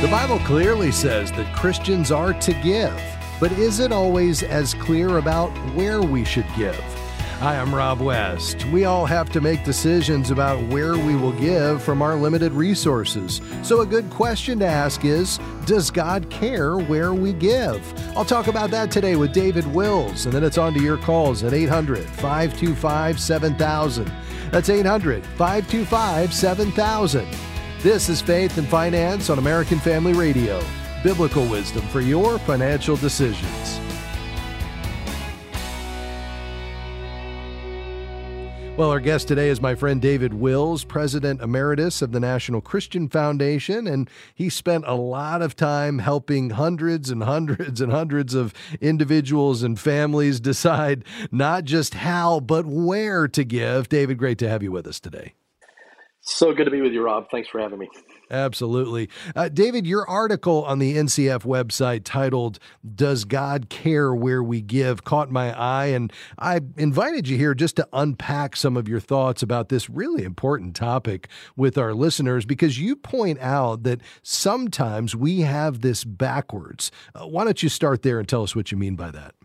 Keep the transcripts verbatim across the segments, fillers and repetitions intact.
The Bible clearly says that Christians are to give, but is it always as clear about where we should give? Hi, I'm Rob West. We all have to make decisions about where we will give from our limited resources. So a good question to ask is, does God care where we give? I'll talk about that today with David Wills, and then it's on to your calls at eight hundred, five two five, seven thousand. That's eight hundred, five two five, seven thousand. This is Faith and Finance on American Family Radio. Biblical wisdom for your financial decisions. Well, our guest today is my friend David Wills, President Emeritus of the National Christian Foundation, and he spent a lot of time helping hundreds and hundreds and hundreds of individuals and families decide not just how, but where to give. David, great to have you with us today. So good to be with you, Rob. Thanks for having me. Absolutely. Uh, David, your article on the N C F website titled, "Does God Care Where We Give?" caught my eye, and I invited you here just to unpack some of your thoughts about this really important topic with our listeners, because you point out that sometimes we have this backwards. Uh, why don't you start there and tell us what you mean by that?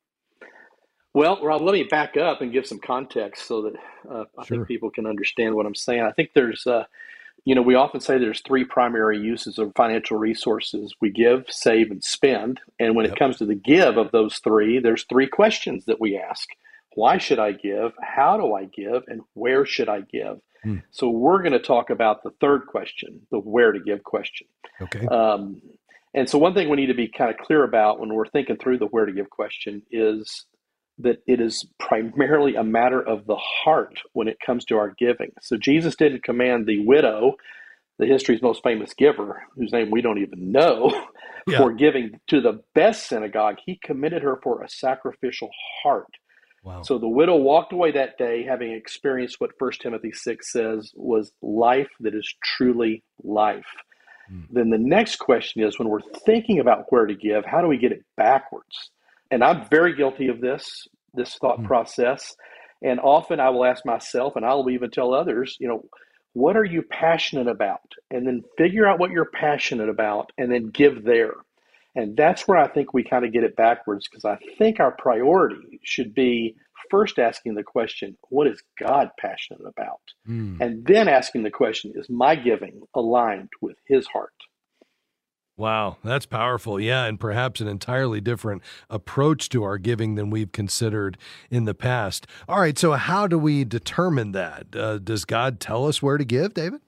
Well, Rob, let me back up and give some context so that uh, I Sure. think people can understand what I'm saying. I think there's, uh, you know, we often say there's three primary uses of financial resources. We give, save, and spend. And when Yep. it comes to the give of those three, there's three questions that we ask. Why should I give? How do I give? And where should I give? Hmm. So we're going to talk about the third question, the where to give question. Okay. Um, and so one thing we need to be kind of clear about when we're thinking through the where to give question is that it is primarily a matter of the heart when it comes to our giving. So Jesus didn't command the widow, the history's most famous giver, whose name we don't even know, Yeah. for giving to the best synagogue. He committed her for a sacrificial heart. Wow. So the widow walked away that day having experienced what First Timothy six says was life that is truly life. Hmm. Then the next question is, when we're thinking about where to give, how do we get it backwards? And I'm very guilty of this, this thought Hmm. process. And often I will ask myself, and I'll even tell others, you know, what are you passionate about? And then figure out what you're passionate about and then give there. And that's where I think we kind of get it backwards, because I think our priority should be first asking the question, what is God passionate about? Hmm. And then asking the question, is my giving aligned with his heart? Wow, that's powerful. Yeah, and perhaps an entirely different approach to our giving than we've considered in the past. All right, so how do we determine that? Uh, does God tell us where to give, David?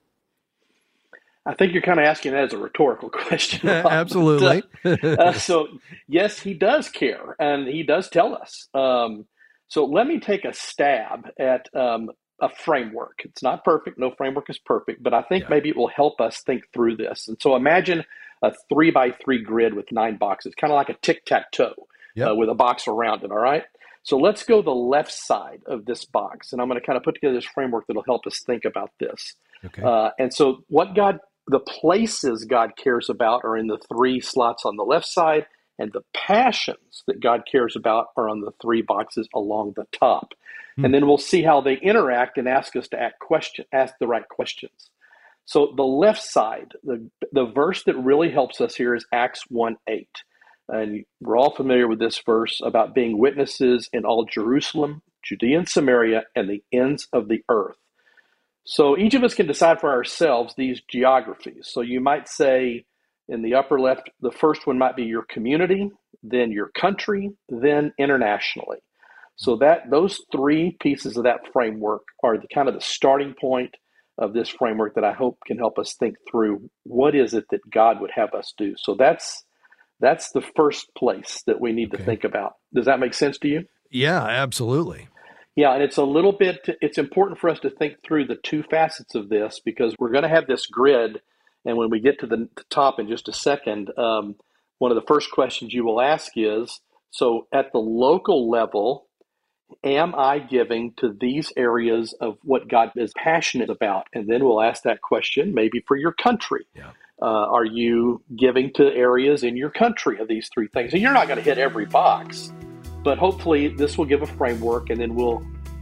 I think you're kind of asking that as a rhetorical question, Rob. Absolutely. But, uh, uh, so, yes, he does care, and he does tell us. Um, so let me take a stab at um, a framework. It's not perfect. No framework is perfect, but I think Yeah. maybe it will help us think through this. And so imagine a three by three grid with nine boxes, kind of like a tic-tac-toe Yep. uh, with a box around it, all right? So let's go the left side of this box, and I'm going to kind of put together this framework that will help us think about this. Okay. Uh, and so what God, the places God cares about are in the three slots on the left side, and the passions that God cares about are on the three boxes along the top. Hmm. And then we'll see how they interact and ask us to ask question, ask the right questions. So the left side, the, the verse that really helps us here is Acts one eight. And we're all familiar with this verse about being witnesses in all Jerusalem, Judea and Samaria, and the ends of the earth. So each of us can decide for ourselves these geographies. So you might say in the upper left, the first one might be your community, then your country, then internationally. So that those three pieces of that framework are the kind of the starting point of this framework that I hope can help us think through what is it that God would have us do. So that's that's the first place that we need Okay. to think about. Does that make sense to you? Yeah, absolutely. Yeah, and it's a little bit, it's important for us to think through the two facets of this, because we're going to have this grid, and when we get to the top in just a second, um, one of the first questions you will ask is, so at the local level, am I giving to these areas of what God is passionate about? And then we'll ask that question maybe for your country. Yeah. Uh, are you giving to areas in your country of these three things? And you're not going to hit every box, but hopefully this will give a framework, and then we'll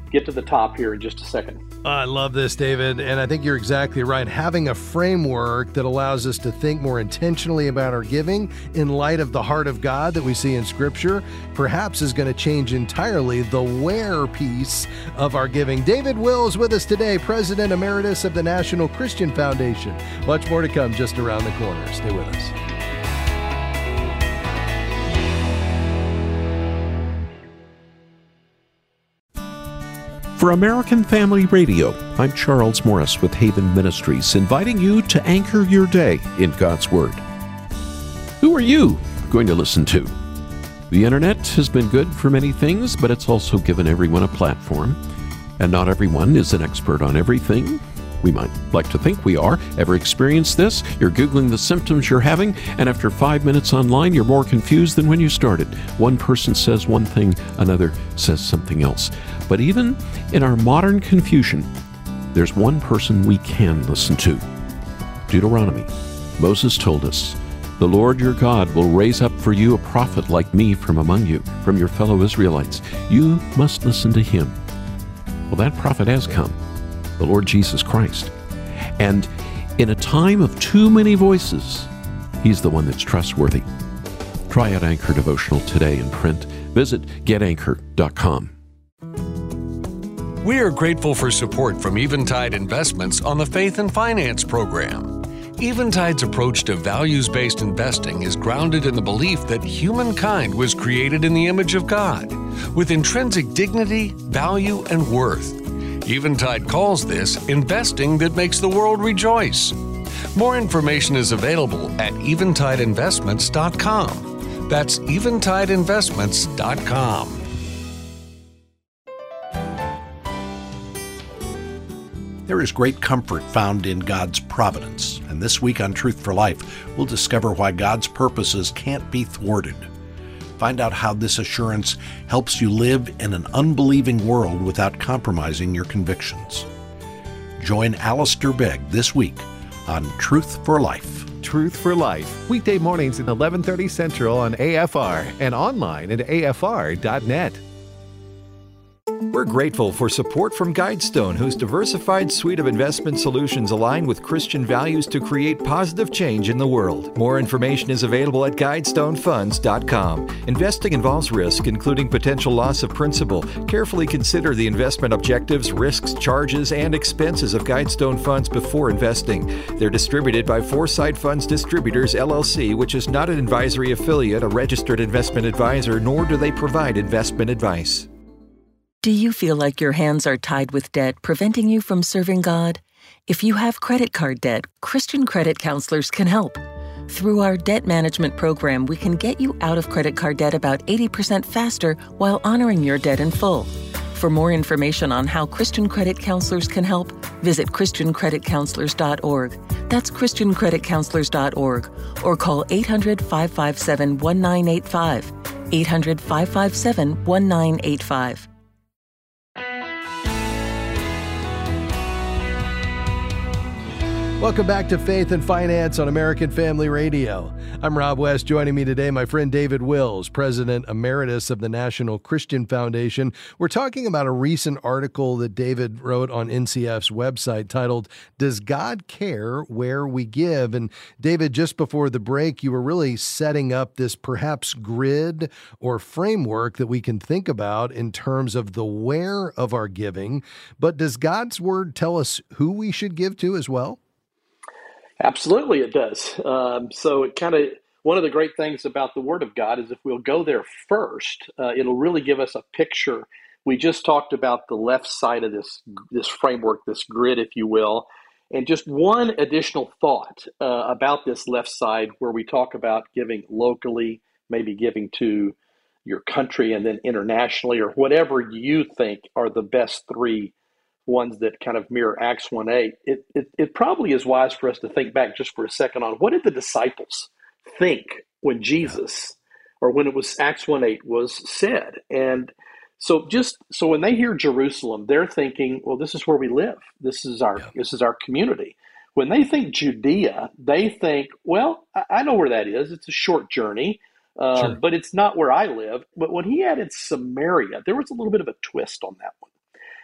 get to the top here in just a second. I love this, David, and I think you're exactly right. Having a framework that allows us to think more intentionally about our giving in light of the heart of God that we see in Scripture perhaps is going to change entirely the where piece of our giving. David Wills with us today, President Emeritus of the National Christian Foundation. Much more to come just around the corner. Stay with us. For American Family Radio, I'm Charles Morris with Haven Ministries, inviting you to anchor your day in God's Word. Who are you going to listen to? The internet has been good for many things, but it's also given everyone a platform. And not everyone is an expert on everything. We might like to think we are. Ever experienced this? You're Googling the symptoms you're having, and after five minutes online, you're more confused than when you started. One person says one thing, another says something else. But even in our modern confusion, there's one person we can listen to. Deuteronomy. Moses told us, "The Lord your God will raise up for you a prophet like me from among you, from your fellow Israelites. You must listen to him." Well, that prophet has come, the Lord Jesus Christ. And in a time of too many voices, he's the one that's trustworthy. Try out Anchor Devotional today in print. Visit get anchor dot com. We are grateful for support from Eventide Investments on the Faith and Finance program. Eventide's approach to values-based investing is grounded in the belief that humankind was created in the image of God, with intrinsic dignity, value, and worth. Eventide calls this investing that makes the world rejoice. More information is available at eventide investments dot com. That's eventide investments dot com. There is great comfort found in God's providence, and this week on Truth for Life, we'll discover why God's purposes can't be thwarted. Find out how this assurance helps you live in an unbelieving world without compromising your convictions. Join Alistair Begg this week on Truth for Life. Truth for Life, weekday mornings at eleven thirty Central on A F R and online at A F R dot net. We're grateful for support from Guidestone, whose diversified suite of investment solutions align with Christian values to create positive change in the world. More information is available at guidestone funds dot com. Investing involves risk, including potential loss of principal. Carefully consider the investment objectives, risks, charges, and expenses of Guidestone Funds before investing. They're distributed by Foresight Funds Distributors, L L C, which is not an advisory affiliate, a registered investment advisor, nor do they provide investment advice. Do you feel like your hands are tied with debt, preventing you from serving God? If you have credit card debt, Christian credit counselors can help. Through our debt management program, we can get you out of credit card debt about eighty percent faster while honoring your debt in full. For more information on how Christian credit counselors can help, visit christian credit counselors dot org. That's christian credit counselors dot org, or call eight hundred, five five seven, one nine eight five, eight hundred, five five seven, one nine eight five. Welcome back to Faith and Finance on American Family Radio. I'm Rob West. Joining me today, my friend David Wills, President Emeritus of the National Christian Foundation. We're talking about a recent article that David wrote on N C F's website titled, "Does God Care Where We Give?" And David, just before the break, you were really setting up this perhaps grid or framework that we can think about in terms of the where of our giving. But does God's Word tell us who we should give to as well? Absolutely, it does. Um, so it kind of, one of the great things about the Word of God is if we'll go there first, uh, it'll really give us a picture. We just talked about the left side of this this framework, this grid, if you will, and just one additional thought uh, about this left side where we talk about giving locally, maybe giving to your country, and then internationally, or whatever you think are the best three ones that kind of mirror Acts one eight, it, it it probably is wise for us to think back just for a second on what did the disciples think when Jesus, or when it was Acts one eight was said. And so just so when they hear Jerusalem, they're thinking, well, this is where we live. This is our yeah. this is our community. When they think Judea, they think, well, I, I know where that is. It's a short journey, uh, sure. but it's not where I live. But when he added Samaria, there was a little bit of a twist on that one.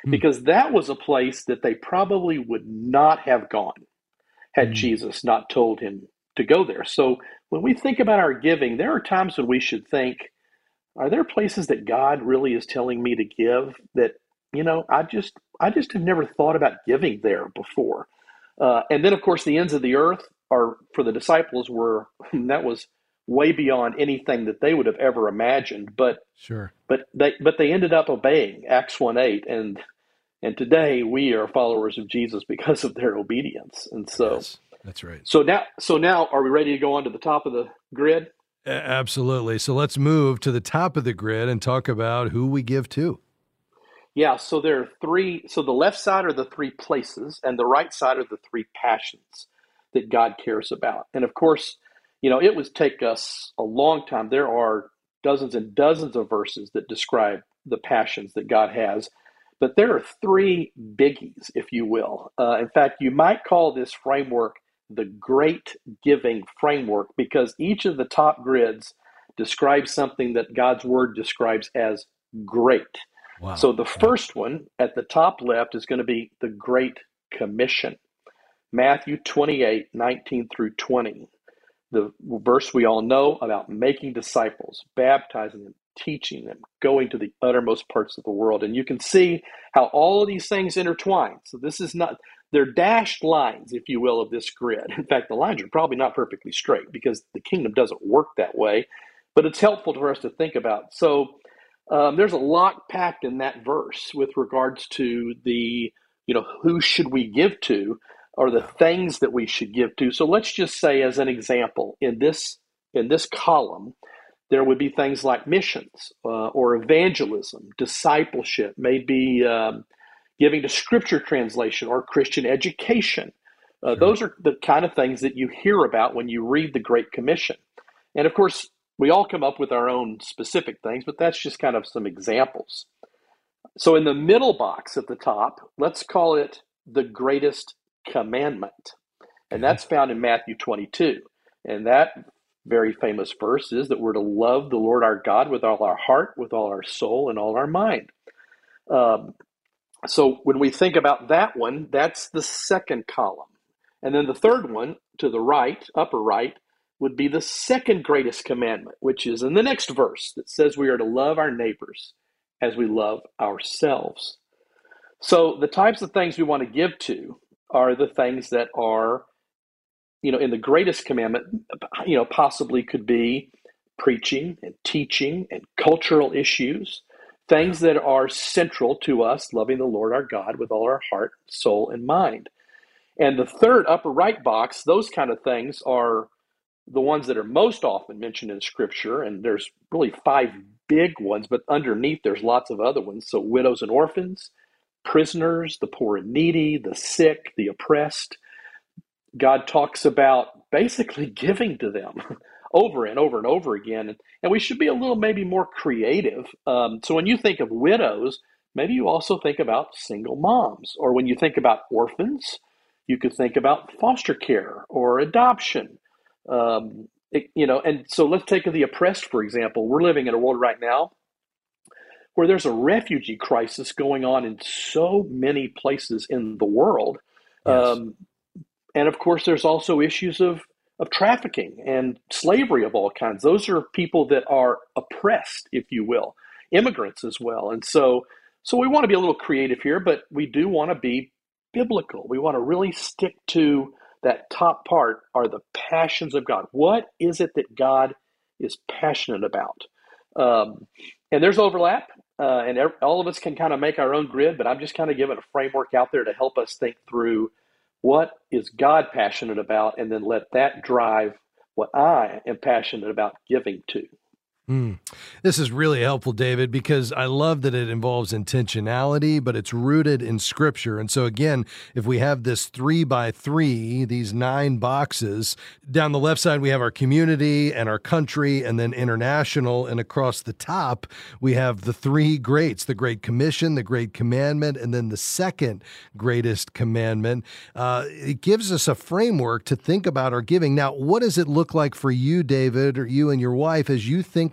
because that was a place that they probably would not have gone had mm. Jesus not told him to go there. So when we think about our giving, there are times when we should think, are there places that God really is telling me to give that, you know, I just I just have never thought about giving there before. Uh, and then, of course, the ends of the earth are, for the disciples, were, that was way beyond anything that they would have ever imagined. But sure, but they but they ended up obeying Acts one eight, and and today we are followers of Jesus because of their obedience. And so yes, that's right. So now, so now, are we ready to go on to the top of the grid? Absolutely. So let's move to the top of the grid and talk about who we give to. Yeah, so there are three, so the left side are the three places, and the right side are the three passions that God cares about. And of course, you know, it would take us a long time. There are dozens and dozens of verses that describe the passions that God has, but there are three biggies, if you will. Uh, in fact, you might call this framework the great giving framework, because each of the top grids describes something that God's word describes as great. Wow. So the first one at the top left is going to be the Great Commission. Matthew twenty-eight, nineteen through twenty. The verse we all know about making disciples, baptizing them, teaching them, going to the uttermost parts of the world. And you can see how all of these things intertwine. So this is not, they're dashed lines, if you will, of this grid. In fact, the lines are probably not perfectly straight because the kingdom doesn't work that way, but it's helpful for us to think about. So Um, there's a lot packed in that verse with regards to the, you know, who should we give to, or the things that we should give to. So let's just say, as an example, in this in this column, there would be things like missions uh, or evangelism, discipleship, maybe um, giving to scripture translation or Christian education. Uh, sure. Those are the kind of things that you hear about when you read the Great Commission. And of course, we all come up with our own specific things, but that's just kind of some examples. So in the middle box at the top, let's call it the greatest commandment. And that's found in Matthew twenty-two. And that very famous verse is that we're to love the Lord our God with all our heart, with all our soul, and all our mind. Um, so when we think about that one, that's the second column. And then the third one to the right, upper right, would be the second greatest commandment, which is in the next verse that says we are to love our neighbors as we love ourselves. So the types of things we want to give to are the things that are, you know, in the greatest commandment, you know, possibly could be preaching and teaching and cultural issues, things that are central to us loving the Lord our God with all our heart, soul, and mind. And the third upper right box, those kind of things are the ones that are most often mentioned in Scripture, and there's really five big ones, but underneath there's lots of other ones. So widows and orphans, prisoners, the poor and needy, the sick, the oppressed. God talks about basically giving to them over and over and over again. And we should be a little maybe more creative. Um, so when you think of widows, maybe you also think about single moms. Or when you think about orphans, you could think about foster care or adoption. Um, it, you know, and so let's take the oppressed, for example. We're living in a world right now where there's a refugee crisis going on in so many places in the world. Yes. Um, and of course, there's also issues of, of trafficking and slavery of all kinds. Those are people that are oppressed, if you will, immigrants as well. And so, so we want to be a little creative here, but we do want to be biblical. We want to really stick to that top part are the passions of God. What is it that God is passionate about? Um, and there's overlap, uh, and every, all of us can kind of make our own grid, but I'm just kind of giving a framework out there to help us think through what is God passionate about, and then let that drive what I am passionate about giving to. Mm. This is really helpful, David, because I love that it involves intentionality, but it's rooted in Scripture. And so again, if we have this three by three, these nine boxes, down the left side, we have our community and our country, and then international. And across the top, we have the three greats, the Great Commission, the Great Commandment, and then the second greatest commandment. Uh, it gives us a framework to think about our giving. Now, what does it look like for you, David, or you and your wife, as you think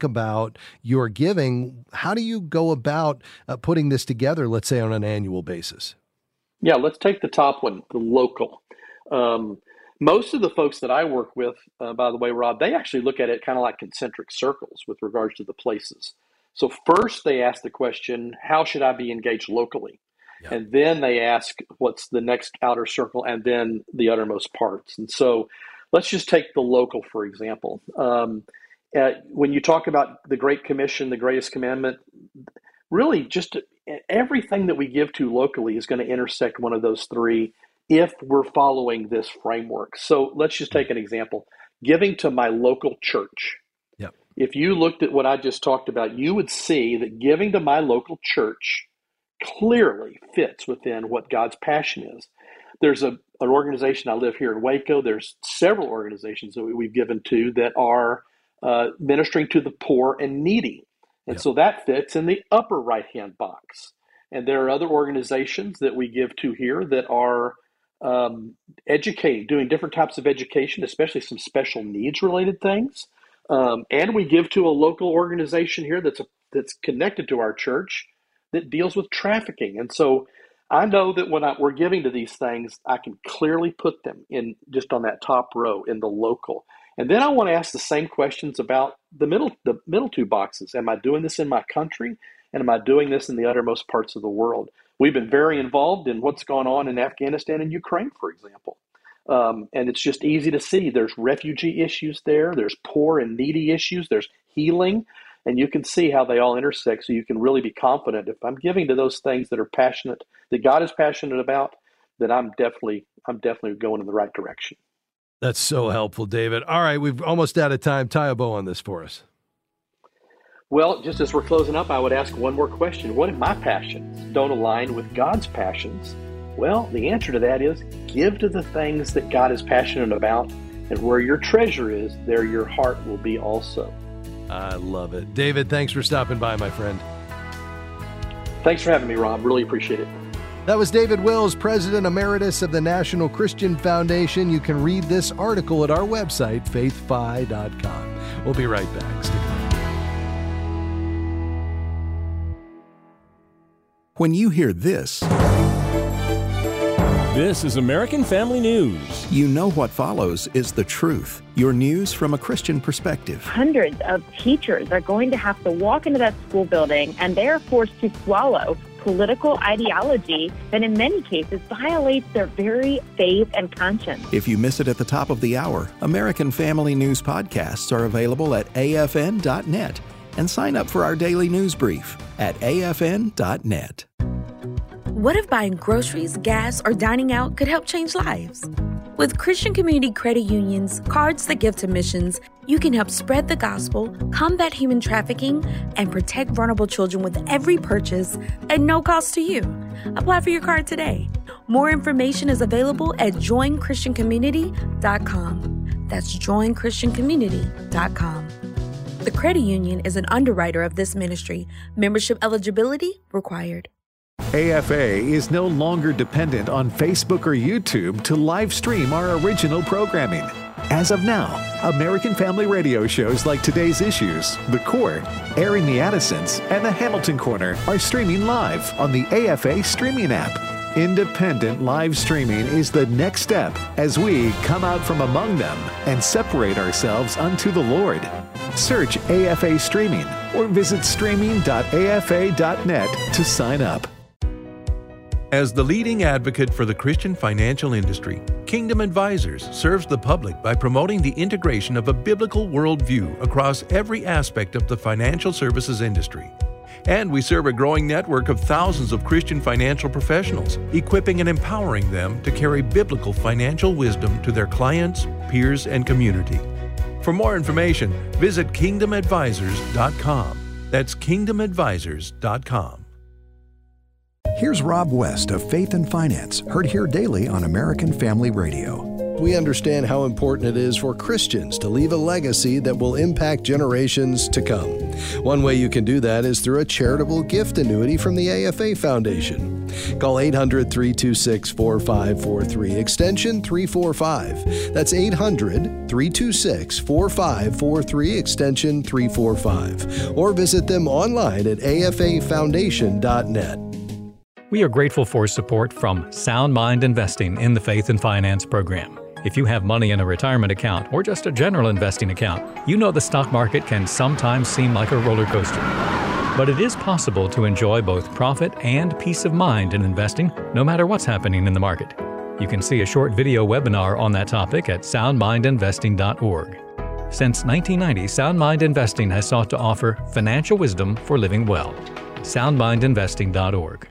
think about your giving, how do you go about uh, putting this together, let's say on an annual basis? Yeah, let's take the top one, the local. Um, most of the folks that I work with, uh, by the way, Rob, they actually look at it kind of like concentric circles with regards to the places. So first they ask the question, how should I be engaged locally? Yep. And then they ask, what's the next outer circle, and then the uttermost parts. And so let's just take the local, for example. Um, uh, when you talk about the Great Commission, the greatest commandment, really just everything that we give to locally is going to intersect one of those three if we're following this framework. So let's just take an example. Giving to my local church. Yep. If you looked at what I just talked about, you would see that giving to my local church clearly fits within what God's passion is. There's a, an organization, I live here in Waco, there's several organizations that we've given to that are uh, ministering to the poor and needy. And yep. so that fits in the upper right-hand box. And there are other organizations that we give to here that are um, educating, doing different types of education, especially some special needs related things. Um, and we give to a local organization here that's a, that's connected to our church that deals with trafficking. And so I know that when I, we're giving to these things, I can clearly put them in just on that top row in the local. And then I want to ask the same questions about the middle, the middle two boxes. Am I doing this in my country? And am I doing this in the uttermost parts of the world? We've been very involved in what's gone on in Afghanistan and Ukraine, for example. Um, and it's just easy to see there's refugee issues there. There's poor and needy issues. There's healing. And you can see how they all intersect. So you can really be confident if I'm giving to those things that are passionate, that God is passionate about, then I'm definitely, I'm definitely going in the right direction. That's so helpful, David. All right, we've almost out of time. Tie a bow on this for us. Well, just as we're closing up, I would ask one more question. What if my passions don't align with God's passions? Well, the answer to that is give to the things that God is passionate about, and where your treasure is, there your heart will be also. I love it. David, thanks for stopping by, my friend. Thanks for having me, Rob. Really appreciate it. That was David Wills, President Emeritus of the National Christian Foundation. You can read this article at our website, faith fi dot com. We'll be right back. Stick around. When you hear this, this is American Family News. You know what follows is the truth. Your news from a Christian perspective. Hundreds of teachers are going to have to walk into that school building, and they are forced to swallow political ideology that in many cases violates their very faith and conscience. If you miss it at the top of the hour, American Family News podcasts are available at A F N dot net. And sign up for our daily news brief at A F N dot net. What if buying groceries, gas, or dining out could help change lives? With Christian Community Credit Union's Cards That Give to Missions, you can help spread the gospel, combat human trafficking, and protect vulnerable children with every purchase at no cost to you. Apply for your card today. More information is available at join christian community dot com. That's join christian community dot com. The credit union is an underwriter of this ministry. Membership eligibility required. A F A is no longer dependent on Facebook or YouTube to live stream our original programming. As of now, American Family Radio shows like Today's Issues, The Court, Airing the Addisons, and The Hamilton Corner are streaming live on the A F A streaming app. Independent live streaming is the next step as we come out from among them and separate ourselves unto the Lord. Search A F A Streaming or visit streaming dot A F A dot net to sign up. As the leading advocate for the Christian financial industry, Kingdom Advisors serves the public by promoting the integration of a biblical worldview across every aspect of the financial services industry. And we serve a growing network of thousands of Christian financial professionals, equipping and empowering them to carry biblical financial wisdom to their clients, peers, and community. For more information, visit kingdom advisors dot com. That's kingdom advisors dot com. Here's Rob West of Faith and Finance, heard here daily on American Family Radio. We understand how important it is for Christians to leave a legacy that will impact generations to come. One way you can do that is through a charitable gift annuity from the A F A Foundation. Call eight hundred, three two six, four five four three, extension three forty-five. That's eight hundred, three two six, four five four three, extension three forty-five. Or visit them online at A F A foundation dot net. We are grateful for support from Sound Mind Investing in the Faith and Finance program. If you have money in a retirement account or just a general investing account, you know the stock market can sometimes seem like a roller coaster. But it is possible to enjoy both profit and peace of mind in investing, no matter what's happening in the market. You can see a short video webinar on that topic at sound mind investing dot org. Since nineteen ninety, Sound Mind Investing has sought to offer financial wisdom for living well. sound mind investing dot org.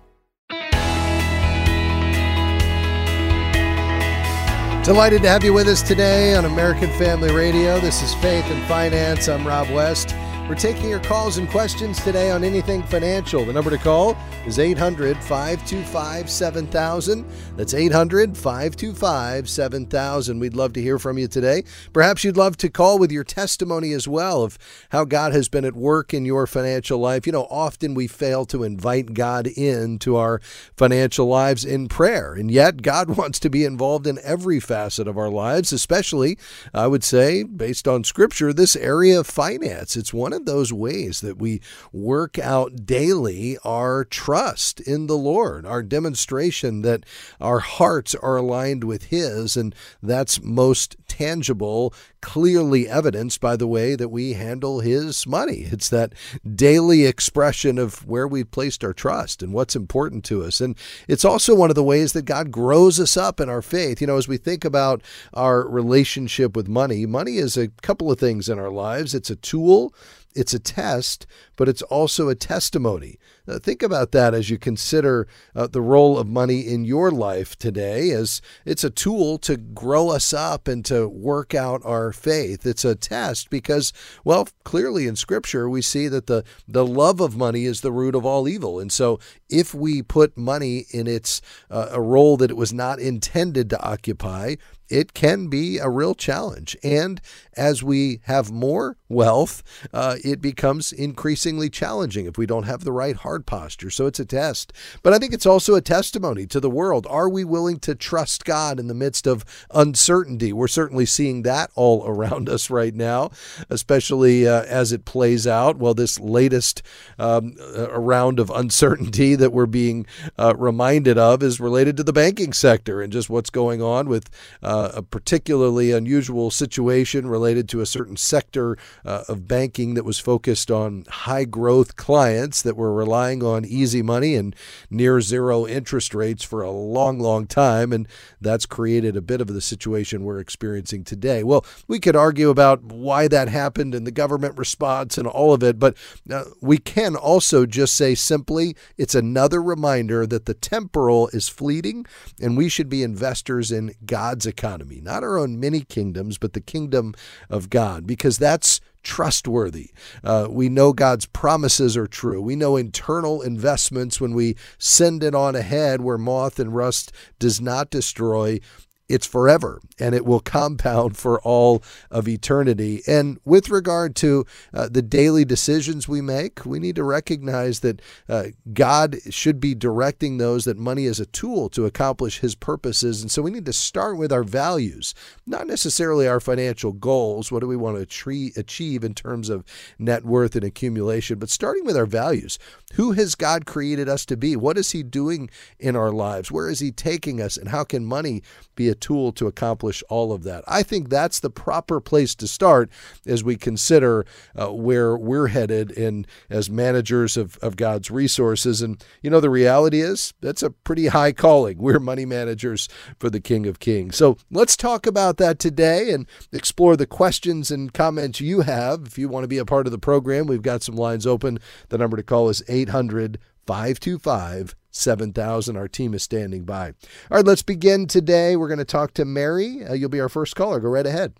Delighted to have you with us today on American Family Radio. This is Faith and Finance. I'm Rob West. We're taking your calls and questions today on anything financial. The number to call is eight hundred, five two five, seven thousand. That's eight hundred, five two five, seven thousand. We'd love to hear from you today. Perhaps you'd love to call with your testimony as well of how God has been at work in your financial life. You know, often we fail to invite God into our financial lives in prayer, and yet God wants to be involved in every facet of our lives, especially, I would say, based on Scripture, this area of finance. It's one of those ways that we work out daily our trust in the Lord, our demonstration that our hearts are aligned with His, and that's most tangible, clearly evidenced by the way that we handle His money. It's that daily expression of where we've placed our trust and what's important to us. And it's also one of the ways that God grows us up in our faith. You know, as we think about our relationship with money, money is a couple of things in our lives. It's a tool, it's a test, but it's also a testimony. Now, think about that as you consider uh, the role of money in your life today, as it's a tool to grow us up and to work out our faith. It's a test because, well, clearly in Scripture, we see that the, the love of money is the root of all evil. And so if we put money in its uh, a role that it was not intended to occupy, it can be a real challenge. And as we have more wealth, uh, it becomes increasingly challenging if we don't have the right heart posture. So it's a test. But I think it's also a testimony to the world. Are we willing to trust God in the midst of uncertainty? We're certainly seeing that all around us right now, especially uh, as it plays out. Well, this latest um, uh, round of uncertainty that we're being uh, reminded of is related to the banking sector and just what's going on with uh, a particularly unusual situation related to a certain sector uh, of banking that was focused on high growth clients that were relying on easy money and near zero interest rates for a long, long time. And that's created a bit of the situation we're experiencing today. Well, we could argue about why that happened and the government response and all of it, but uh, we can also just say simply, it's another reminder that the temporal is fleeting and we should be investors in God's economy, not our own mini kingdoms, but the kingdom of God, because that's trustworthy. Uh, we know God's promises are true. We know internal investments, when we send it on ahead where moth and rust does not destroy, it's forever, and it will compound for all of eternity. And with regard to uh, the daily decisions we make, we need to recognize that uh, God should be directing those, that money is a tool to accomplish His purposes. And so we need to start with our values, not necessarily our financial goals. What do we want to achieve in terms of net worth and accumulation, but starting with our values. Who has God created us to be? What is He doing in our lives? Where is He taking us? And how can money be a tool to accomplish all of that? I think that's the proper place to start as we consider uh, where we're headed in as managers of, of God's resources. And, you know, the reality is that's a pretty high calling. We're money managers for the King of Kings. So let's talk about that today and explore the questions and comments you have. If you want to be a part of the program, we've got some lines open. The number to call is eight hundred, five two five, seven thousand. Our team is standing by. All right, let's begin today. We're going to talk to Mary. Uh, you'll be our first caller. Go right ahead.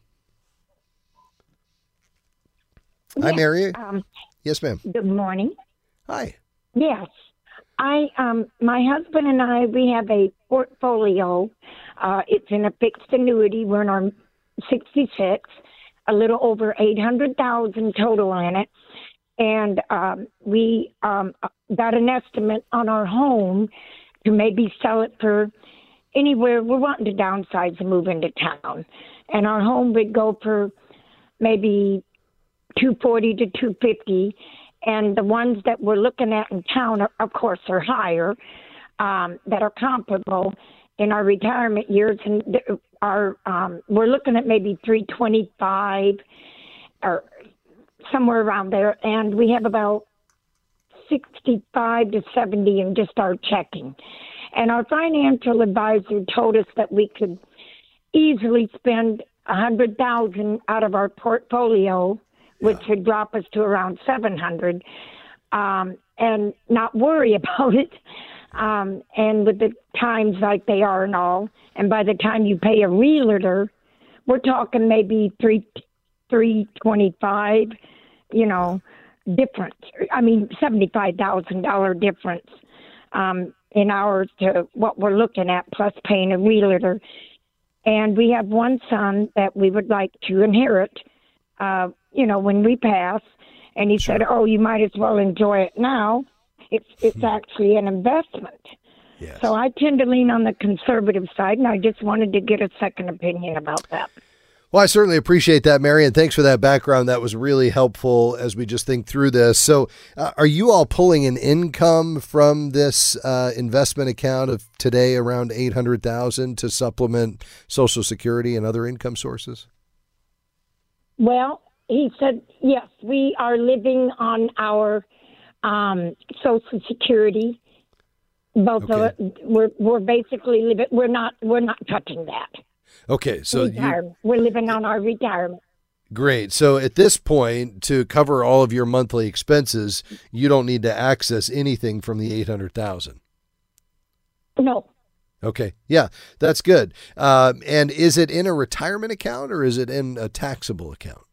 Yes, Hi, Mary. Um, yes, ma'am. Good morning. Hi. Yes. I, um, my husband and I, we have a portfolio. Uh, it's in a fixed annuity. We're in our sixty-six, a little over eight hundred thousand total in it. And um, we um, got an estimate on our home to maybe sell it for anywhere. We're wanting to downsize and move into town. And our home would go for maybe two forty to two fifty. And the ones that we're looking at in town, are, of course, are higher, um, that are comparable in our retirement years. And are um, we're looking at maybe three twenty-five or somewhere around there. And we have about sixty-five to seventy in just our checking. And our financial advisor told us that we could easily spend one hundred thousand dollars out of our portfolio, which yeah. would drop us to around seven hundred dollars, um, and not worry about it. Um, and with the times like they are and all, and by the time you pay a realtor, we're talking maybe three, three twenty-five, you know, difference. I mean, seventy-five thousand dollars difference um, in ours to what we're looking at, plus paying a realtor. And we have one son that we would like to inherit, uh, you know, when we pass. And he sure. said, oh, you might as well enjoy it now. It's it's actually an investment. Yes. So I tend to lean on the conservative side, and I just wanted to get a second opinion about that. Well, I certainly appreciate that, Mary, and thanks for that background. That was really helpful as we just think through this. So uh, are you all pulling an income from this uh, investment account of today around eight hundred thousand dollars to supplement Social Security and other income sources? Well, he said, yes, we are living on our um, Social Security. Both okay. of it, we're we're basically living. We're not we're not touching that. Okay, so you, we're living on our retirement. Great. So at this point, to cover all of your monthly expenses, you don't need to access anything from the eight hundred thousand dollars. No. Okay. Yeah, that's good. Uh, and is it in a retirement account or is it in a taxable account?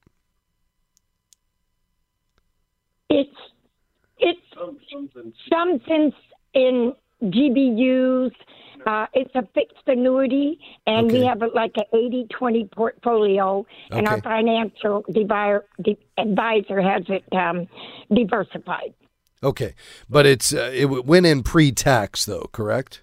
It's it's some sense in G B Us. Uh, it's a fixed annuity, and okay. we have a, like an eighty twenty portfolio, and okay. our financial divi- di- advisor has it um, diversified. Okay, but it's uh, it went in pre-tax, though, correct?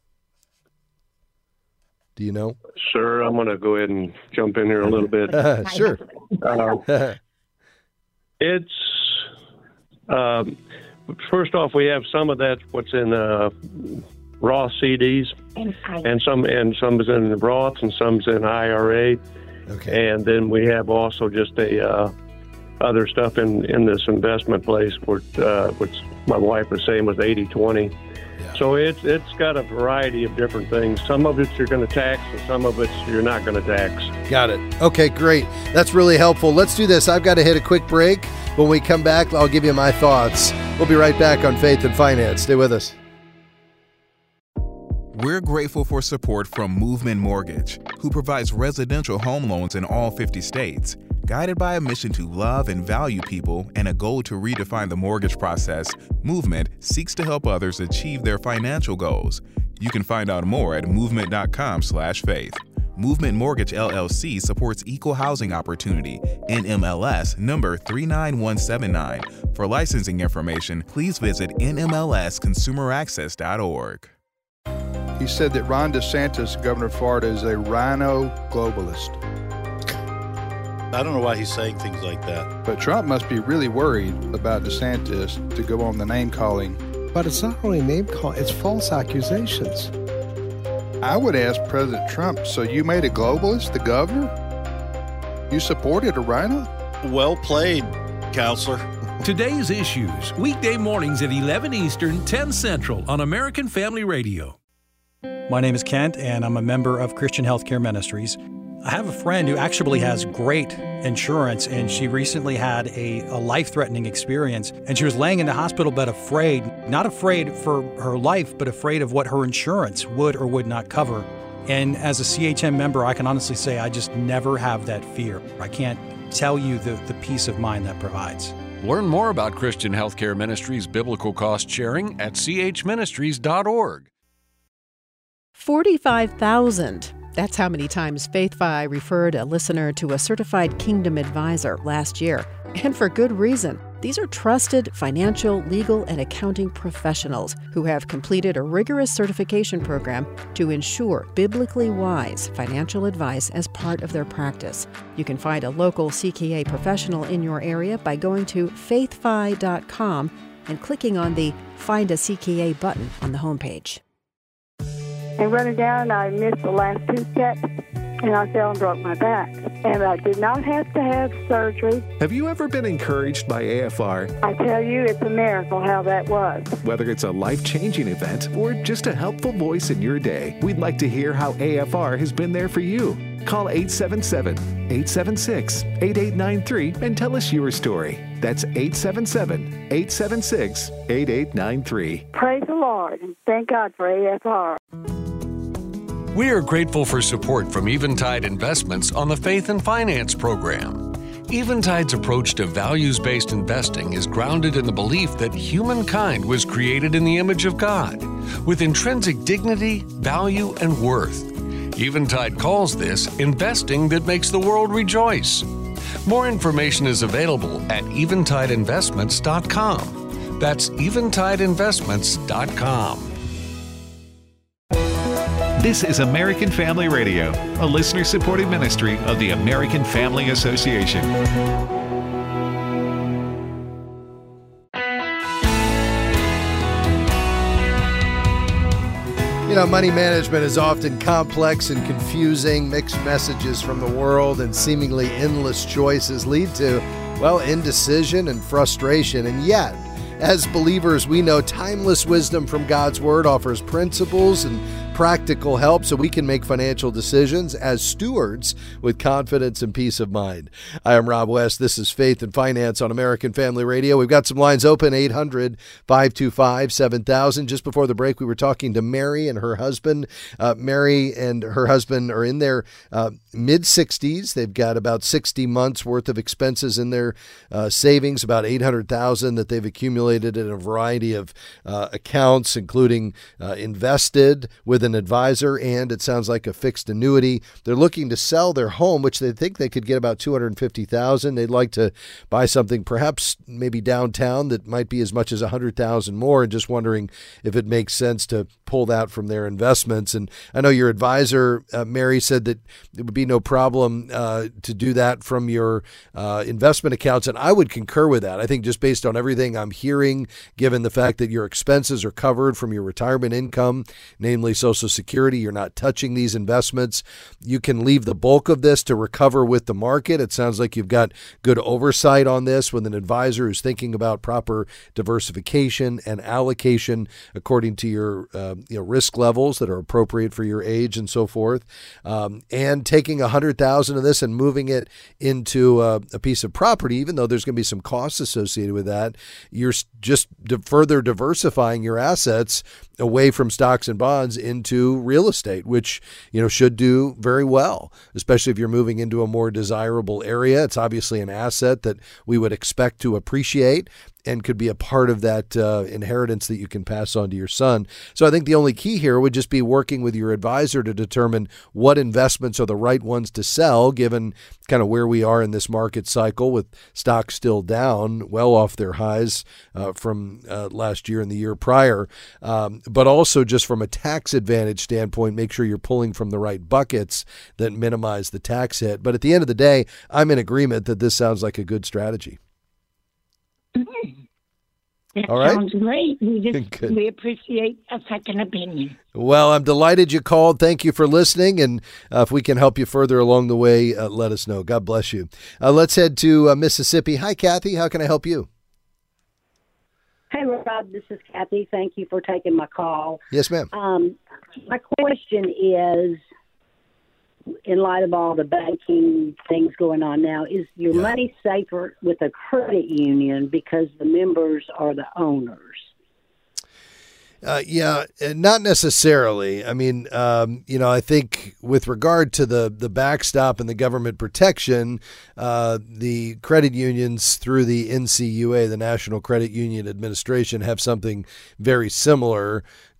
Do you know? Sure, I'm going to go ahead and jump in here a little bit. Uh, sure. Uh, it's, um, first off, we have some of that, what's in uh, Roth C Ds, and some and some is in the Roths, and some's in I R A. Okay. And then we have also just a uh, other stuff in, in this investment place, which, uh, which my wife was saying was eighty twenty. Yeah. So it's it's got a variety of different things. Some of it you're going to tax, and some of it you're not going to tax. Got it. Okay, great. That's really helpful. Let's do this. I've got to hit a quick break. When we come back, I'll give you my thoughts. We'll be right back on Faith and Finance. Stay with us. We're grateful for support from Movement Mortgage, who provides residential home loans in all fifty states. Guided by a mission to love and value people and a goal to redefine the mortgage process, Movement seeks to help others achieve their financial goals. You can find out more at movement.com slash faith. Movement Mortgage L L C supports equal housing opportunity, N M L S number three nine one seven nine. For licensing information, please visit N M L S consumer access dot org. He said that Ron DeSantis, governor of Florida, is a rhino globalist. I don't know why he's saying things like that. But Trump must be really worried about DeSantis to go on the name-calling. But it's not only name-calling, it's false accusations. I would ask President Trump, so you made a globalist the governor? You supported a rhino? Well played, counselor. Today's Issues, weekday mornings at eleven Eastern, ten Central on American Family Radio. My name is Kent, and I'm a member of Christian Healthcare Ministries. I have a friend who actually has great insurance, and she recently had a, a life-threatening experience, and she was laying in the hospital bed afraid, not afraid for her life, but afraid of what her insurance would or would not cover. And as a C H M member, I can honestly say I just never have that fear. I can't tell you the, the peace of mind that provides. Learn more about Christian Healthcare Ministries biblical cost sharing at c h ministries dot org. forty-five thousand. That's how many times FaithFi referred a listener to a certified Kingdom advisor last year. And for good reason. These are trusted financial, legal, and accounting professionals who have completed a rigorous certification program to ensure biblically wise financial advice as part of their practice. You can find a local C K A professional in your area by going to faith fi dot com and clicking on the Find a C K A button on the homepage. And running down, I missed the last two steps, and I fell and broke my back. And I did not have to have surgery. Have you ever been encouraged by A F R? I tell you, it's a miracle how that was. Whether it's a life-changing event or just a helpful voice in your day, we'd like to hear how A F R has been there for you. Call eight seven seven, eight seven six, eight eight nine three and tell us your story. That's eight seven seven, eight seven six, eight eight nine three. Praise the Lord, and thank God for A F R. We are grateful for support from Eventide Investments on the Faith and Finance program. Eventide's approach to values-based investing is grounded in the belief that humankind was created in the image of God, with intrinsic dignity, value, and worth. Eventide calls this investing that makes the world rejoice. More information is available at eventide investments dot com. That's eventide investments dot com. This is American Family Radio, a listener-supported ministry of the American Family Association. You know, money management is often complex and confusing. Mixed messages from the world and seemingly endless choices lead to, well, indecision and frustration. And yet, as believers, we know timeless wisdom from God's Word offers principles and practical help so we can make financial decisions as stewards with confidence and peace of mind. I am Rob West. This is Faith and Finance on American Family Radio. We've got some lines open, eight hundred, five two five, seven thousand. Just before the break, we were talking to Mary and her husband. Uh, Mary and her husband are in their uh, mid-sixties. They've got about sixty months worth of expenses in their uh, savings, about eight hundred thousand dollars that they've accumulated in a variety of uh, accounts, including uh, invested with an advisor, and it sounds like a fixed annuity. They're looking to sell their home, which they think they could get about two hundred fifty thousand dollars. They'd like to buy something perhaps maybe downtown that might be as much as one hundred thousand dollars more, and just wondering if it makes sense to pull that from their investments. And I know your advisor, uh, Mary, said that it would be no problem uh, to do that from your uh, investment accounts, and I would concur with that. I think just based on everything I'm hearing, given the fact that your expenses are covered from your retirement income, namely Social Security, you're not touching these investments. You can leave the bulk of this to recover with the market. It sounds like you've got good oversight on this with an advisor who's thinking about proper diversification and allocation according to your uh, you know, risk levels that are appropriate for your age and so forth. Um, and taking one hundred thousand dollars of this and moving it into a, a piece of property, even though there's going to be some costs associated with that, you're just di- further diversifying your assets away from stocks and bonds into real estate, which, you know, should do very well, especially if you're moving into a more desirable area. It's obviously an asset that we would expect to appreciate and could be a part of that uh, inheritance that you can pass on to your son. So I think the only key here would just be working with your advisor to determine what investments are the right ones to sell, given kind of where we are in this market cycle with stocks still down, well off their highs uh, from uh, last year and the year prior. Um, but also just from a tax advantage standpoint, make sure you're pulling from the right buckets that minimize the tax hit. But at the end of the day, I'm in agreement that this sounds like a good strategy. That All right. sounds great. We just Good. we appreciate a second opinion. Well, I'm delighted you called. Thank you for listening. And uh, if we can help you further along the way, uh, let us know. God bless you. Uh, let's head to uh, Mississippi. Hi, Kathy. How can I help you? Hey, Rob. This is Kathy. Thank you for taking my call. Yes, ma'am. Um, my question is, in light of all the banking things going on now, is your Yeah. money safer with a credit union because the members are the owners? Uh, yeah, uh, not necessarily. I mean, um, you know, I think with regard to the, the backstop and the government protection, uh, the credit unions through the N C U A, the National Credit Union Administration, have something very similar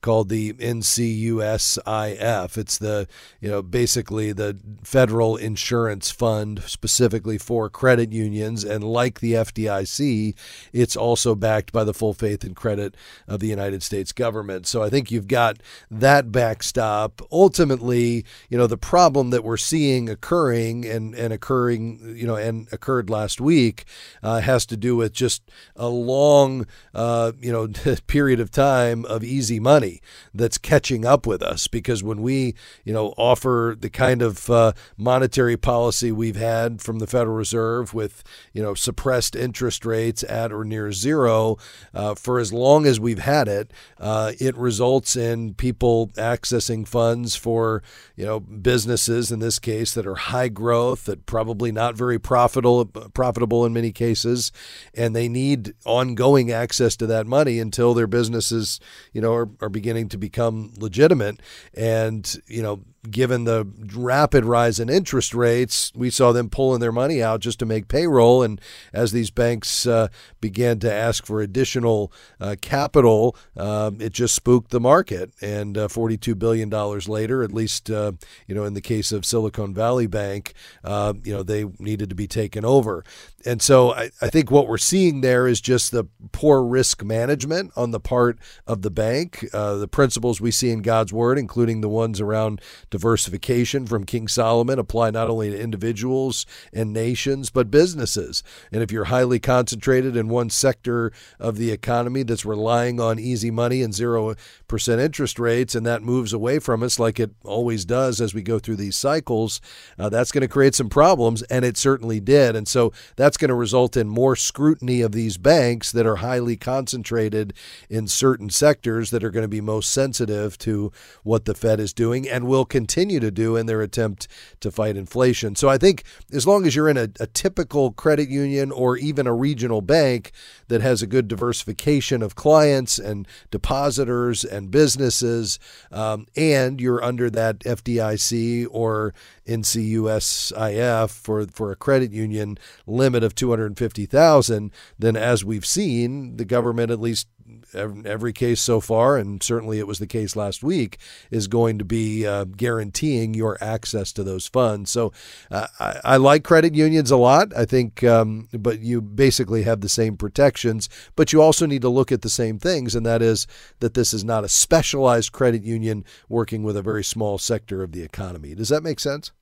called the N C U S I F. It's the, you know, basically the federal insurance fund specifically for credit unions. And like the F D I C, it's also backed by the full faith and credit of the United States government. So I think you've got that backstop. Ultimately, you know, the problem that we're seeing occurring and, and occurring, you know, and occurred last week uh, has to do with just a long, uh, you know, period of time of easy money that's catching up with us. Because when we, you know, offer the kind of uh, monetary policy we've had from the Federal Reserve with, you know, suppressed interest rates at or near zero uh, for as long as we've had it, uh, it results in people accessing funds for, you know, businesses in this case that are high growth, that probably not very profitable, profitable in many cases, and they need ongoing access to that money until their businesses, you know, are, are beginning to become legitimate. And, you know, given the rapid rise in interest rates, we saw them pulling their money out just to make payroll. And as these banks uh, began to ask for additional uh, capital, uh, it just spooked the market. And uh, forty-two billion dollars later, at least, uh, you know, in the case of Silicon Valley Bank, uh, you know, they needed to be taken over. And so I, I think what we're seeing there is just the poor risk management on the part of the bank. Uh, the principles we see in God's Word, including the ones around diversification from King Solomon, apply not only to individuals and nations, but businesses. And if you're highly concentrated in one sector of the economy that's relying on easy money and zero percent interest rates, and that moves away from us like it always does as we go through these cycles, uh, that's going to create some problems, and it certainly did. And so that's going to result in more scrutiny of these banks that are highly concentrated in certain sectors that are going to be most sensitive to what the Fed is doing and will continue to do in their attempt to fight inflation. So I think as long as you're in a, a typical credit union or even a regional bank that has a good diversification of clients and depositors and businesses, um, and you're under that F D I C or N C U S I F for, for a credit union limit of two hundred fifty thousand dollars, then as we've seen, the government, at least every case so far, and certainly it was the case last week, is going to be uh, guaranteeing your access to those funds. So uh, I, I like credit unions a lot, I think, um, but you basically have the same protections, but you also need to look at the same things, and that is that this is not a specialized credit union working with a very small sector of the economy. Does that make sense?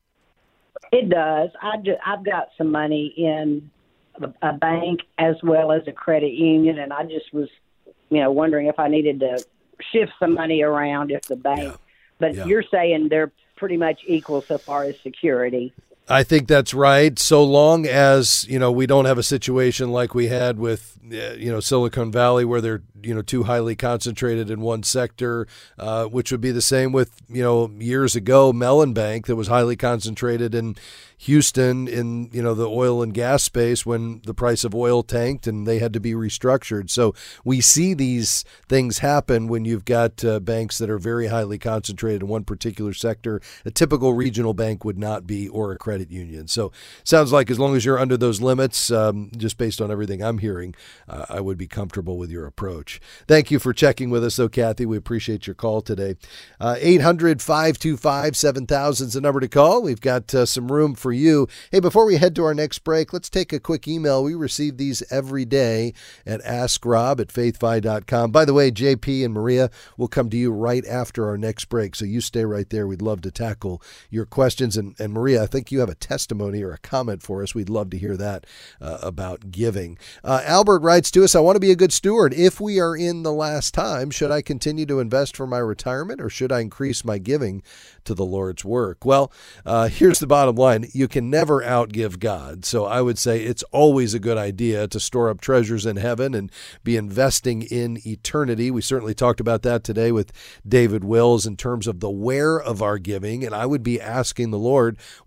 It does. I just, I've got some money in a bank as well as a credit union, and I just was, you know, wondering if I needed to shift some money around if the bank, yeah. but yeah. You're saying they're pretty much equal so far as security. I think that's right. So long as, you know, we don't have a situation like we had with, you know, Silicon Valley where they're, you know, too highly concentrated in one sector, uh, which would be the same with, you know, years ago, Mellon Bank that was highly concentrated in Houston in, you know, the oil and gas space when the price of oil tanked and they had to be restructured. So we see these things happen when you've got uh, banks that are very highly concentrated in one particular sector. A typical regional bank would not be, or a credit union. So sounds like as long as you're under those limits, um, just based on everything I'm hearing, uh, I would be comfortable with your approach. Thank you for checking with us, though, Kathy. We appreciate your call today. Uh, eight hundred, five two five, seven thousand is the number to call. We've got uh, some room for you. Hey, before we head to our next break, let's take a quick email. We receive these every day at ask rob at faith fi dot com. By the way, J P and Maria will come to you right after our next break, so you stay right there. We'd love to tackle your questions. And, and Maria, I think you have a testimony or a comment for us. We'd love to hear that uh, about giving. Uh, Albert writes to us, I want to be a good steward. If we are in the last time, should I continue to invest for my retirement or should I increase my giving to the Lord's work? Well, uh, here's the bottom line. You can never outgive God. So I would say it's always a good idea to store up treasures in heaven and be investing in eternity. We certainly talked about that today with David Wills in terms of the where of our giving. And I would be asking the Lord, what would you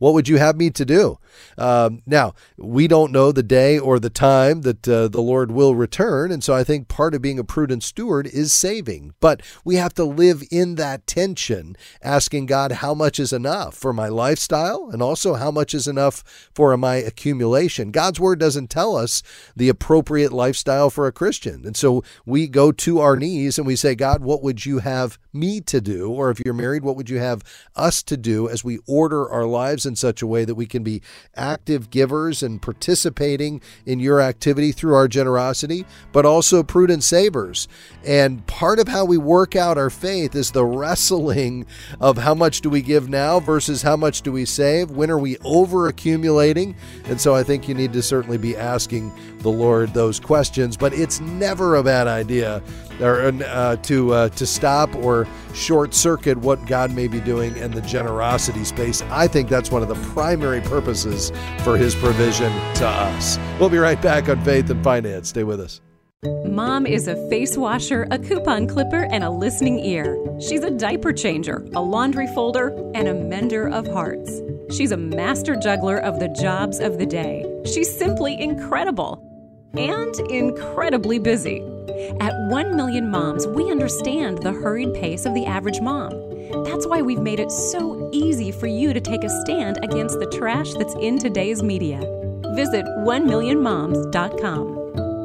have me to do? Um, now, we don't know the day or the time that uh, the Lord will return, and so I think part of being a prudent steward is saving. But we have to live in that tension, asking God how much is enough for my lifestyle and also how much is enough for my accumulation. God's Word doesn't tell us the appropriate lifestyle for a Christian. And so we go to our knees and we say, God, what would you have me to do? Or if you're married, what would you have us to do as we order our lives in such a way that we can be active givers and participating in your activity through our generosity, but also prudent savers. And part of how we work out our faith is the wrestling of how much do we give now versus how much do we save? When are we over accumulating? And so I think you need to certainly be asking the Lord those questions, but it's never a bad idea or, uh, to uh, to stop or short circuit what God may be doing in the generosity space. I think that's one of the primary purposes for his provision to us. We'll be right back on Faith and Finance. Stay with us. Mom is a face washer, a coupon clipper, and a listening ear. She's a diaper changer, a laundry folder, and a mender of hearts. She's a master juggler of the jobs of the day. She's simply incredible and incredibly busy. At One Million Moms, we understand the hurried pace of the average mom. That's why we've made it so easy for you to take a stand against the trash that's in today's media. Visit one million moms dot com.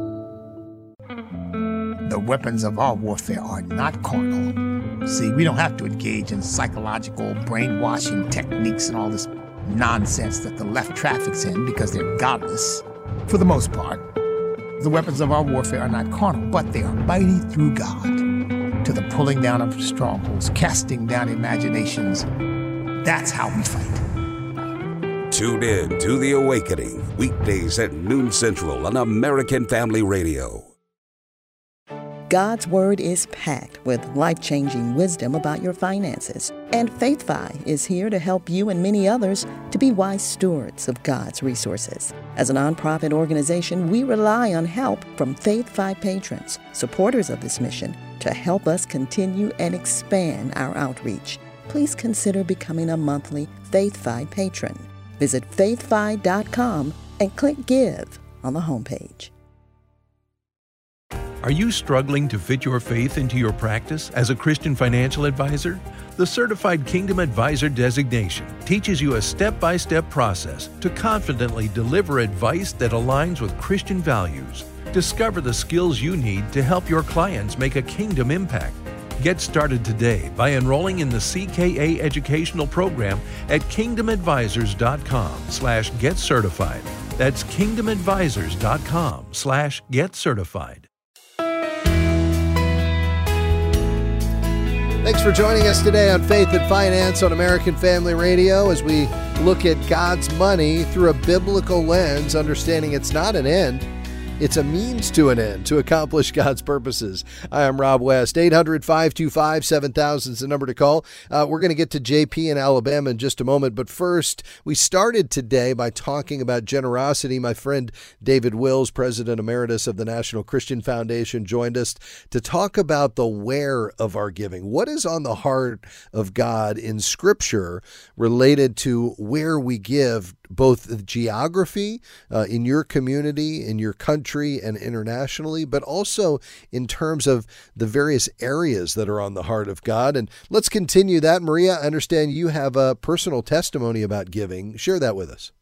The weapons of our warfare are not carnal. See, we don't have to engage in psychological brainwashing techniques and all this nonsense that the left traffics in because they're godless. For the most part, the weapons of our warfare are not carnal, but they are mighty through God to the pulling down of strongholds, casting down imaginations. That's how we fight. Tune in to The Awakening, weekdays at noon Central on American Family Radio. God's Word is packed with life-changing wisdom about your finances. And FaithFi is here to help you and many others to be wise stewards of God's resources. As a nonprofit organization, we rely on help from FaithFi patrons, supporters of this mission, to help us continue and expand our outreach. Please consider becoming a monthly FaithFi patron. Visit faith fi dot com and click Give on the homepage. Are you struggling to fit your faith into your practice as a Christian financial advisor? The Certified Kingdom Advisor designation teaches you a step-by-step process to confidently deliver advice that aligns with Christian values. Discover the skills you need to help your clients make a kingdom impact. Get started today by enrolling in the C K A educational program at kingdom advisors dot com slash get certified. That's kingdom advisors dot com slash get certified. Thanks for joining us today on Faith and Finance on American Family Radio as we look at God's money through a biblical lens, understanding it's not an end. It's a means to an end to accomplish God's purposes. I am Rob West. eight hundred, five two five, seven thousand is the number to call. Uh, we're going to get to J P in Alabama in just a moment. But first, we started today by talking about generosity. My friend David Wills, President Emeritus of the National Christian Foundation, joined us to talk about the where of our giving. What is on the heart of God in Scripture related to where we give, both the geography uh, in your community, in your country, and internationally, but also in terms of the various areas that are on the heart of God. And let's continue that. Maria, I understand you have a personal testimony about giving. Share that with us.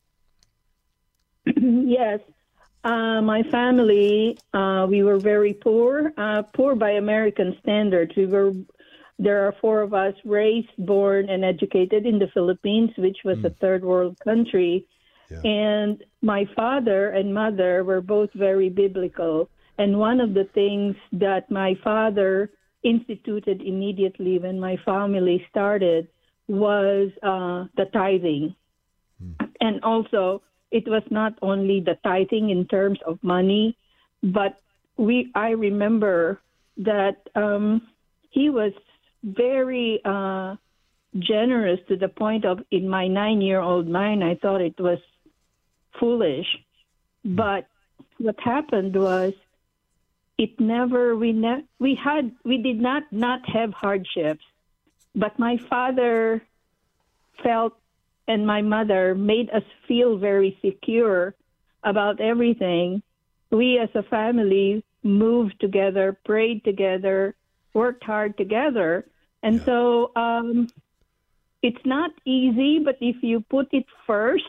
Yes. Uh, my family, uh, we were very poor, uh, poor by American standards. We were, there are four of us raised, born, and educated in the Philippines, which was mm. a third world country. Yeah. And my father and mother were both very biblical. And one of the things that my father instituted immediately when my family started was uh, the tithing. Mm. And also, it was not only the tithing in terms of money, but we I remember that um, he was very uh, generous to the point of, in my nine-year-old mind, I thought it was foolish. But what happened was, it never we ne- we had we did not not have hardships, but my father felt and my mother made us feel very secure about everything. We as a family moved together, prayed together, worked hard together. And yeah. so um, it's not easy, but if you put it first,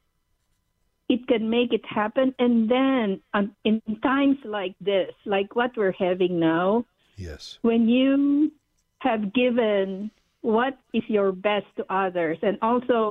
it can make it happen. And then um, in times like this, like what we're having now, yes, when you have given what is your best to others, and also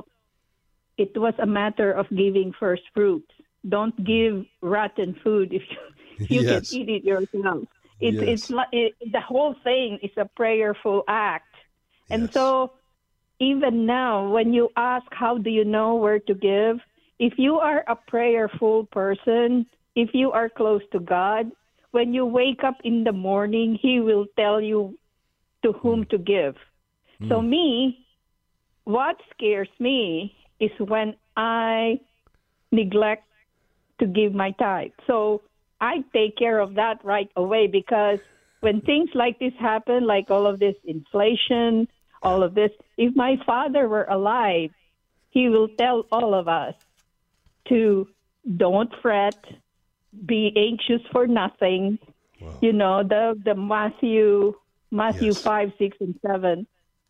it was a matter of giving first fruits. Don't give rotten food if you, you yes. can eat it yourself. It's yes. it's like it, the whole thing is a prayerful act, and yes. so even now, when you ask, how do you know where to give? If you are a prayerful person, if you are close to God, when you wake up in the morning, He will tell you to whom mm. to give. Mm. So me, what scares me is when I neglect to give my tithe. So I take care of that right away, because when things like this happen, like all of this inflation, all of this, if my father were alive, he will tell all of us to don't fret, be anxious for nothing. Wow. You know, the the Matthew Matthew yes. five, six, and seven.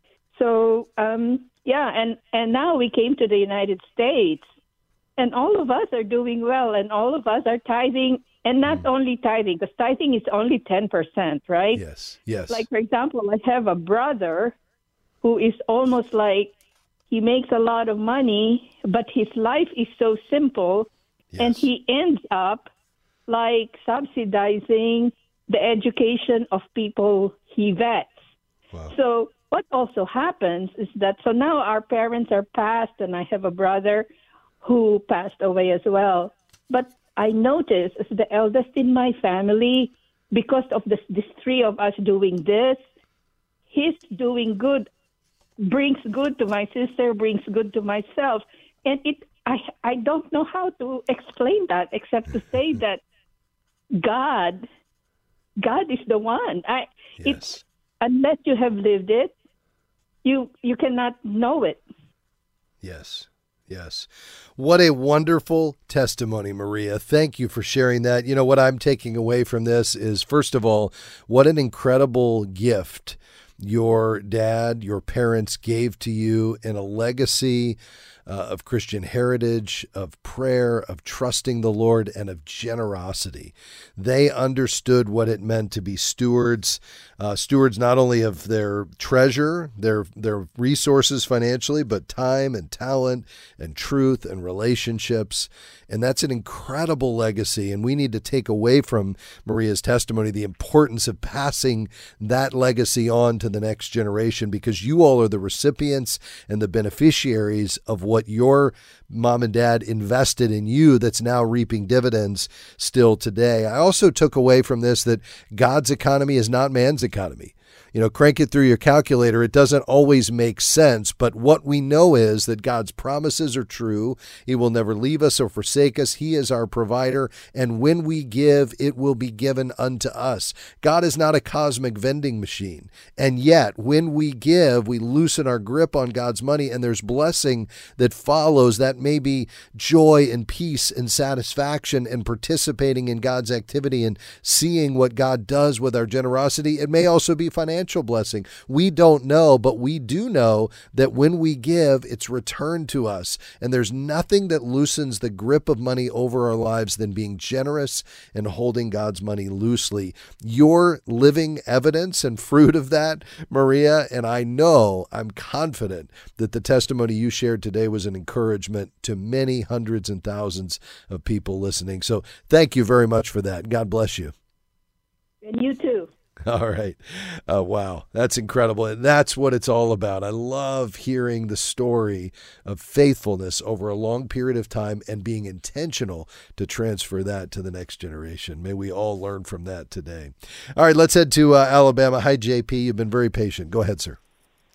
So um, yeah, and and now we came to the United States. And all of us are doing well, and all of us are tithing, and not mm. only tithing, because tithing is only ten percent, right? Yes, yes. Like, for example, I have a brother who is almost like, he makes a lot of money, but his life is so simple, yes. and he ends up like subsidizing the education of people he vets. Wow. So what also happens is that, so now our parents are passed, and I have a brother who passed away as well. But I noticed, as the eldest in my family, because of this, this three of us doing this, he's doing good, brings good to my sister, brings good to myself. And it, I, I don't know how to explain that, except to say that God, God is the one. I, yes. It's, unless you have lived it, you, you cannot know it. Yes. Yes. What a wonderful testimony, Maria. Thank you for sharing that. You know, what I'm taking away from this is, first of all, what an incredible gift your dad, your parents gave to you in a legacy uh, of Christian heritage, of prayer, of trusting the Lord, and of generosity. They understood what it meant to be stewards, uh, stewards not only of their treasure, their their resources financially, but time and talent and truth and relationships. And that's an incredible legacy. And we need to take away from Maria's testimony the importance of passing that legacy on to the next generation, because you all are the recipients and the beneficiaries of what your mom and dad invested in you that's now reaping dividends still today. I also took away from this that God's economy is not man's economy. You know, crank it through your calculator. It doesn't always make sense, but what we know is that God's promises are true. He will never leave us or forsake us. He is our provider, and when we give, it will be given unto us. God is not a cosmic vending machine, and yet when we give, we loosen our grip on God's money, and there's blessing that follows. That may be joy and peace and satisfaction and participating in God's activity and seeing what God does with our generosity. It may also be financial blessing. We don't know, but we do know that when we give, it's returned to us. And there's nothing that loosens the grip of money over our lives than being generous and holding God's money loosely. You're living evidence and fruit of that, Maria, and I know, I'm confident that the testimony you shared today was an encouragement to many hundreds and thousands of people listening. So thank you very much for that. God bless you. And you too. All right. Uh, wow. That's incredible. And that's what it's all about. I love hearing the story of faithfulness over a long period of time and being intentional to transfer that to the next generation. May we all learn from that today. All right. Let's head to uh, Alabama. Hi, J P. You've been very patient. Go ahead, sir.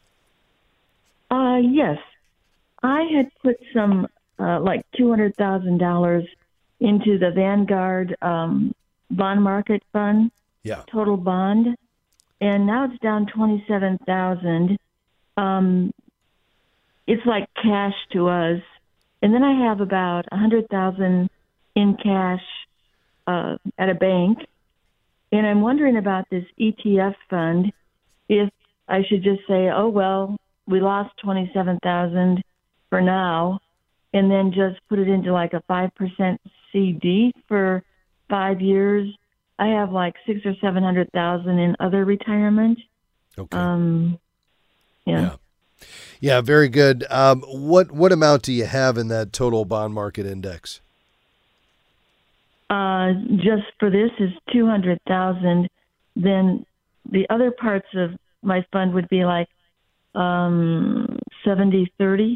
Uh, yes. I had put some, uh, like two hundred thousand dollars into the Vanguard um, bond market fund. Yeah. Total bond, and now it's down twenty-seven thousand. Um, it's like cash to us. And then I have about a hundred thousand in cash uh, at a bank, and I'm wondering about this E T F fund. If I should just say, oh well, we lost twenty-seven thousand for now, and then just put it into like a five percent C D for five years. I have like six or seven hundred thousand in other retirement. Okay. Um, yeah. yeah. Yeah, very good. Um, what what amount do you have in that total bond market index? Uh, just for this is two hundred thousand. Then the other parts of my fund would be like um, seventy thirty.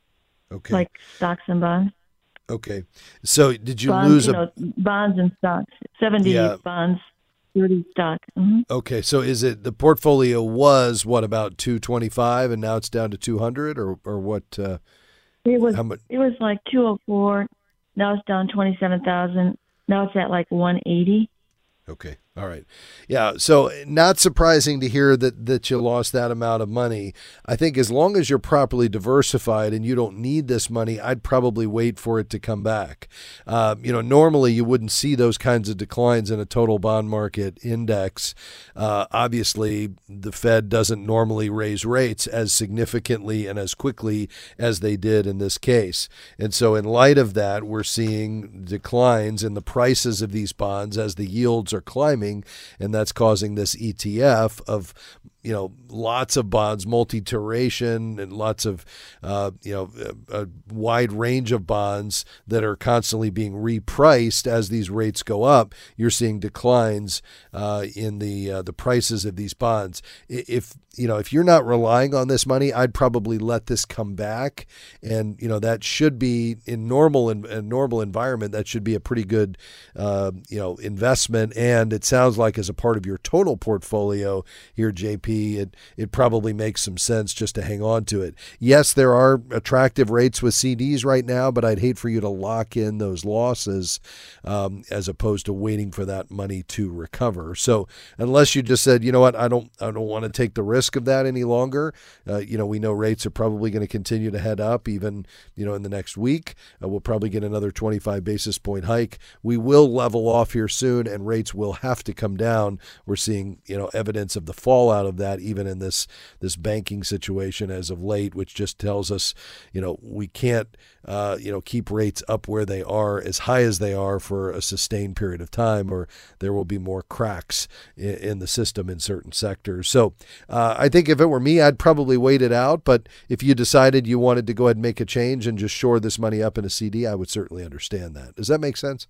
Okay. Like stocks and bonds. Okay. So did you bonds, lose you a know, bonds and stocks? seventy Yeah. bonds, thirty stock. Mm-hmm. Okay, so is it the portfolio was what about two twenty-five and now it's down to two hundred or or what uh, It was how much? it was like two oh four. Now it's down twenty-seven thousand. Now it's at like one eighty. Okay. All right. Yeah. So not surprising to hear that, that you lost that amount of money. I think as long as you're properly diversified and you don't need this money, I'd probably wait for it to come back. Uh, you know, normally you wouldn't see those kinds of declines in a total bond market index. Uh, obviously, the Fed doesn't normally raise rates as significantly and as quickly as they did in this case. And so in light of that, we're seeing declines in the prices of these bonds as the yields are climbing. And that's causing this E T F of, you know, lots of bonds, multi-duration, and lots of, uh, you know, a, a wide range of bonds that are constantly being repriced as these rates go up. You're seeing declines uh, in the uh, the prices of these bonds. If you know, if you're not relying on this money, I'd probably let this come back, and you know that should be in normal in a normal environment. That should be a pretty good, uh, you know, investment. And it sounds like as a part of your total portfolio here, J P, it it probably makes some sense just to hang on to it. Yes, there are attractive rates with C Ds right now, but I'd hate for you to lock in those losses um, as opposed to waiting for that money to recover. So unless you just said, you know what, I don't I don't want to take the risk of that any longer. Uh, you know, we know rates are probably going to continue to head up even, you know, in the next week. Uh, we'll probably get another twenty-five basis point hike. We will level off here soon and rates will have to come down. We're seeing, you know, evidence of the fallout of that even in this this banking situation as of late, which just tells us, you know, we can't, uh, you know, keep rates up where they are, as high as they are for a sustained period of time, or there will be more cracks in, in the system in certain sectors. So uh, I think if it were me, I'd probably wait it out. But if you decided you wanted to go ahead and make a change and just shore this money up in a C D, I would certainly understand that. Does that make sense?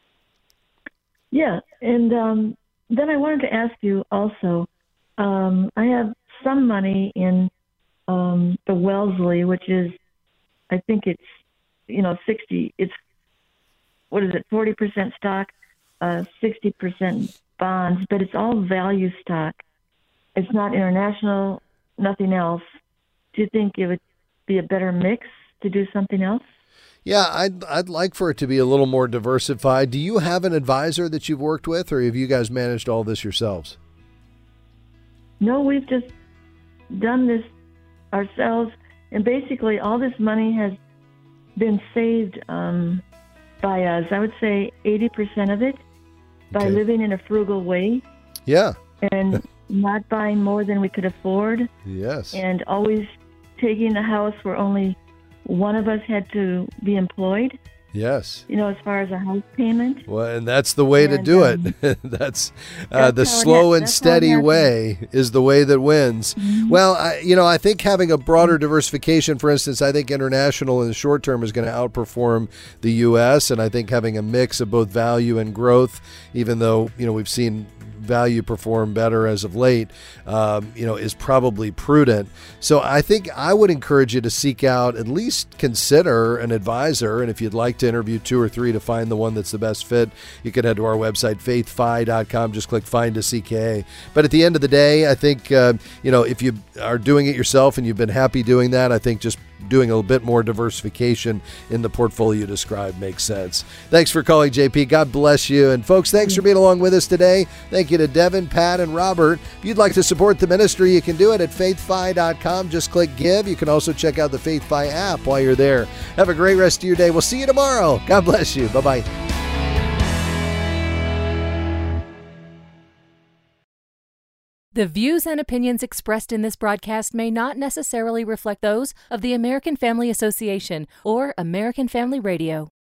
Yeah, and um, then I wanted to ask you also, um, I have some money in um, the Wellesley, which is, I think it's, you know, sixty, it's, what is it, forty percent stock, uh, sixty percent bonds, but it's all value stock. It's not international, nothing else. Do you think it would be a better mix to do something else? Yeah, I'd I'd like for it to be a little more diversified. Do you have an advisor that you've worked with, or have you guys managed all this yourselves? No, we've just done this ourselves, and basically all this money has been saved um, by us. I would say eighty percent of it by Okay. living in a frugal way. Yeah. And not buying more than we could afford. Yes. And always taking a house where only one of us had to be employed, Yes. you know, as far as a house payment. Well, and that's the way to And, do um, it. that's uh, that's the how it slow hap- and that's how it steady happened. way is the way that wins. Mm-hmm. Well, I, you know, I think having a broader diversification, for instance, I think international in the short term is going to outperform the U S, and I think having a mix of both value and growth, even though, you know, we've seen value perform better as of late, um, you know, is probably prudent. So I think I would encourage you to seek out, at least consider an advisor. And if you'd like to interview two or three to find the one that's the best fit, you can head to our website, faith fi dot com. Just click Find a C K A. But at the end of the day, I think, uh, you know, if you are doing it yourself and you've been happy doing that, I think just doing a little bit more diversification in the portfolio you described makes sense. Thanks for calling, J P. God bless you. And folks, thanks for being along with us today. Thank you you to Devin, Pat, and Robert. If you'd like to support the ministry, you can do it at faith fi dot com. Just click Give. You can also check out the FaithFi app while you're there. Have a great rest of your day. We'll see you tomorrow. God bless you. Bye-bye. The views and opinions expressed in this broadcast may not necessarily reflect those of the American Family Association or American Family Radio.